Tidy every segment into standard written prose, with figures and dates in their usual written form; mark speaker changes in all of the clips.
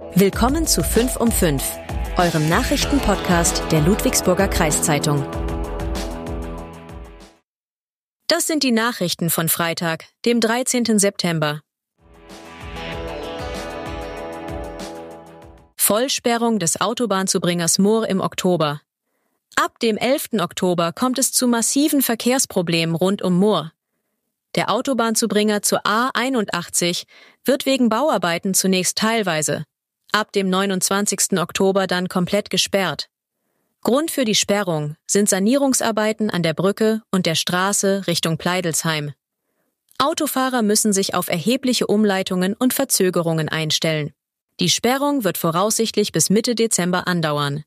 Speaker 1: Willkommen zu 5 um 5, eurem Nachrichtenpodcast der Ludwigsburger Kreiszeitung. Das sind die Nachrichten von Freitag, dem 13. September. Vollsperrung des Autobahnzubringers Murr im Oktober. Ab dem 11. Oktober kommt es zu massiven Verkehrsproblemen rund um Murr. Der Autobahnzubringer zur A81 wird wegen Bauarbeiten zunächst teilweise, ab dem 29. Oktober dann komplett gesperrt. Grund für die Sperrung sind Sanierungsarbeiten an der Brücke und der Straße Richtung Pleidelsheim. Autofahrer müssen sich auf erhebliche Umleitungen und Verzögerungen einstellen. Die Sperrung wird voraussichtlich bis Mitte Dezember andauern.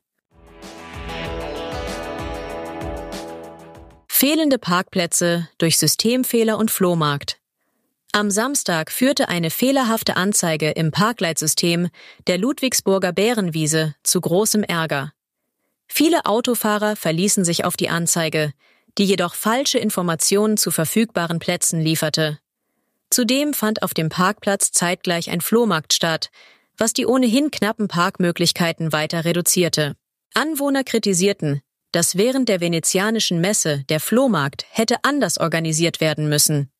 Speaker 1: Fehlende Parkplätze durch Systemfehler und Flohmarkt. Am Samstag führte eine fehlerhafte Anzeige im Parkleitsystem der Ludwigsburger Bärenwiese zu großem Ärger. Viele Autofahrer verließen sich auf die Anzeige, die jedoch falsche Informationen zu verfügbaren Plätzen lieferte. Zudem fand auf dem Parkplatz zeitgleich ein Flohmarkt statt, was die ohnehin knappen Parkmöglichkeiten weiter reduzierte. Anwohner kritisierten, dass während der venezianischen Messe der Flohmarkt hätte anders organisiert werden müssen.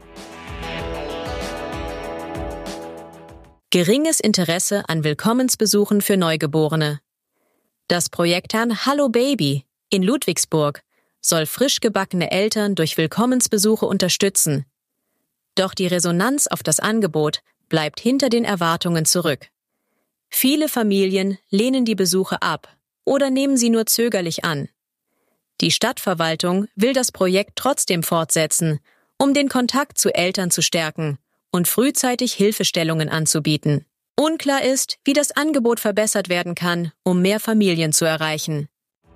Speaker 1: Geringes Interesse an Willkommensbesuchen für Neugeborene. Das Projekt Hallo Baby in Ludwigsburg soll frisch gebackene Eltern durch Willkommensbesuche unterstützen. Doch die Resonanz auf das Angebot bleibt hinter den Erwartungen zurück. Viele Familien lehnen die Besuche ab oder nehmen sie nur zögerlich an. Die Stadtverwaltung will das Projekt trotzdem fortsetzen, um den Kontakt zu Eltern zu stärken und frühzeitig Hilfestellungen anzubieten. Unklar ist, wie das Angebot verbessert werden kann, um mehr Familien zu erreichen.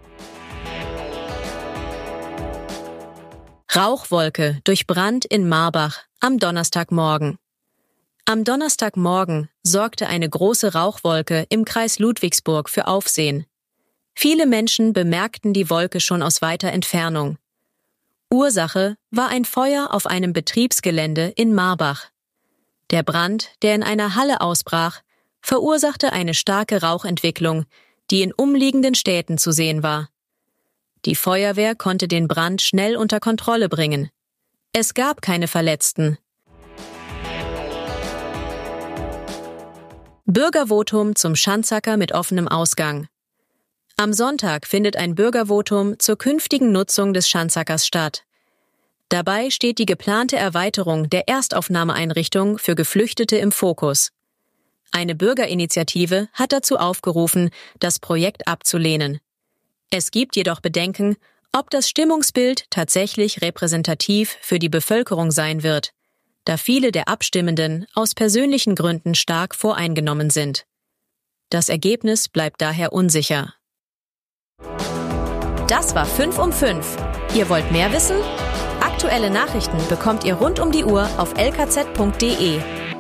Speaker 1: Rauchwolke durch Brand in Marbach am Donnerstagmorgen. Am Donnerstagmorgen sorgte eine große Rauchwolke im Kreis Ludwigsburg für Aufsehen. Viele Menschen bemerkten die Wolke schon aus weiter Entfernung. Ursache war ein Feuer auf einem Betriebsgelände in Marbach. Der Brand, der in einer Halle ausbrach, verursachte eine starke Rauchentwicklung, die in umliegenden Städten zu sehen war. Die Feuerwehr konnte den Brand schnell unter Kontrolle bringen. Es gab keine Verletzten. Bürgervotum zum Schanzacker mit offenem Ausgang. Am Sonntag findet ein Bürgervotum zur künftigen Nutzung des Schanzackers statt. Dabei steht die geplante Erweiterung der Erstaufnahmeeinrichtung für Geflüchtete im Fokus. Eine Bürgerinitiative hat dazu aufgerufen, das Projekt abzulehnen. Es gibt jedoch Bedenken, ob das Stimmungsbild tatsächlich repräsentativ für die Bevölkerung sein wird, da viele der Abstimmenden aus persönlichen Gründen stark voreingenommen sind. Das Ergebnis bleibt daher unsicher. Das war 5 um 5. Ihr wollt mehr wissen? Aktuelle Nachrichten bekommt ihr rund um die Uhr auf lkz.de.